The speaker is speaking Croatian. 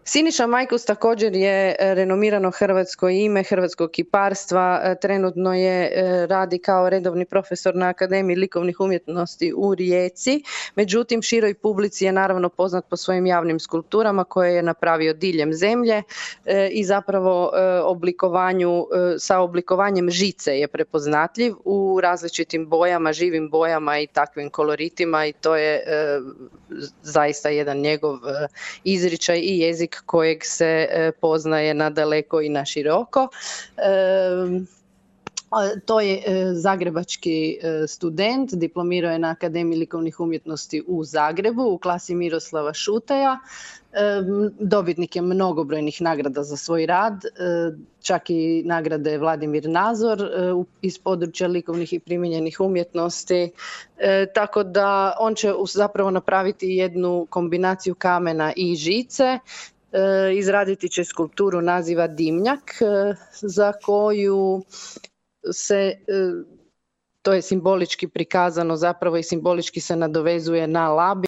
Siniša Majkus također je renomirano hrvatsko ime hrvatskog kiparstva, trenutno radi kao redovni profesor na Akademiji likovnih umjetnosti u Rijeci, međutim široj publici je naravno poznat po svojim javnim skulpturama koje je napravio diljem zemlje i zapravo sa oblikovanjem žice je prepoznatljiv u različitim bojama, živim bojama i takvim koloritima i to je zaista jedan njegov izričaj i jezik kojeg se poznaje na daleko i na široko. To je zagrebački student, diplomirao je na Akademiji likovnih umjetnosti u Zagrebu u klasi Miroslava Šutaja. Dobitnik je mnogobrojnih nagrada za svoj rad, čak i nagrade Vladimir Nazor iz područja likovnih i primijenjenih umjetnosti. Tako da on će zapravo napraviti jednu kombinaciju kamena i žice. Izraditi će skulpturu naziva Dimnjak, za koju to je simbolički prikazano zapravo i simbolički se nadovezuje na labir.